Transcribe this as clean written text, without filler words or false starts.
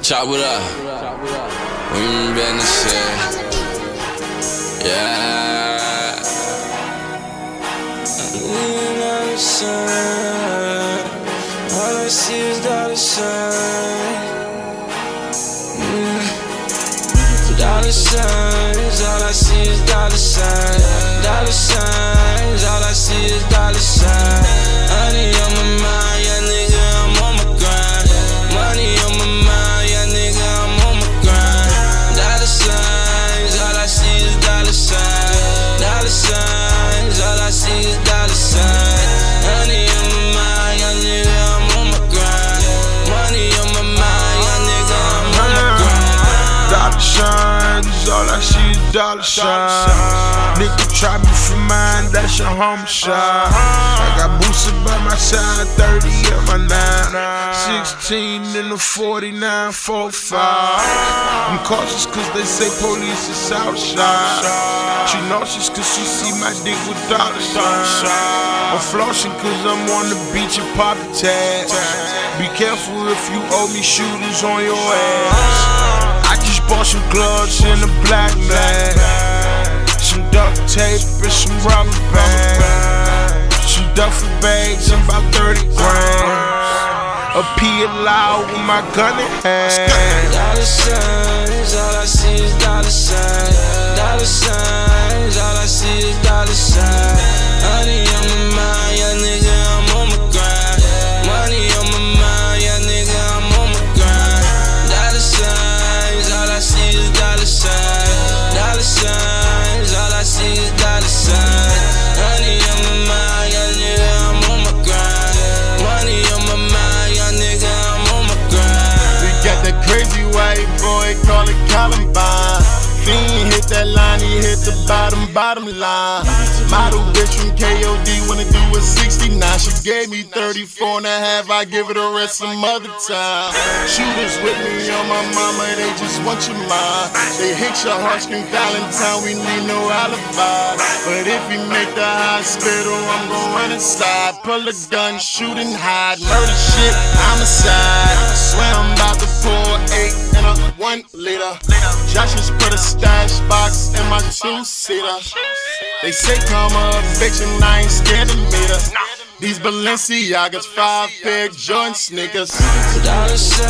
Chop it up. Women business shit. Yeah. Dollar sign. All I see is dollar sign. Dollar signs. All I see is dollar sign. Dollar signs. All I see is dollar sign. Money on my mind, yeah, nigga, I'm on my grind. Money on my mind, yeah, nigga, I'm on my grind. Dollar signs, all I see is dollar signs. Dollar signs, all I see is dollar signs. Money on my mind, yeah, nigga, I'm on my grind. Money on my mind, yeah, nigga, I'm on my grind. Dollar signs, all I see is dollar signs. Nigga try me for mine, that's a homicide. I got boosted by my side, 30 in my 9, 16 in the 49, 45. I'm cautious cause they say police is outside. She nauseous cause she see my dick with dollar signs. I'm flossing cause I'm on the beach and poppin' tags. Be careful if you owe me shooters on your ass. I just bought some gloves in a black bag, some duct tape and some rubber bands, some duffel bags and about 30 grams. A P loud with my gun in hand. Dollar signs, all I see is dollar signs. Dollar signs, all I see is dollar signs. Money on my mind, yeah, nigga, I'm on my grind. Money on my mind, yeah, nigga, I'm on my grind. Dollar signs, all I see is dollar signs. Dollar signs, all I see is dollar signs. Money on my mind, yeah, nigga, I'm on my grind. Money on my mind, yeah, nigga, I'm on my grind. We got that crazy white boy, call it Columbine. Fiend hit that line, he hit the bottom line. Model bitch from KOD, wanna do a 69. She gave me 34 and a half, I give her the rest some other time. Shooters with me on my mama, they just want your mind. They hit your heart, scream Valentine, we need no alibi. But if we make the hospital, I'm gon' run inside. Pull a gun, shoot and hide. Murder shit, homicide. Swear I'm about to pour 8 in a 1 liter. Josh just put a stash box in my 2-seater. They say come a bitch and I ain't scared to meet her. These Balenciagas, 5-pair Jordan sneakers. Dollar signs.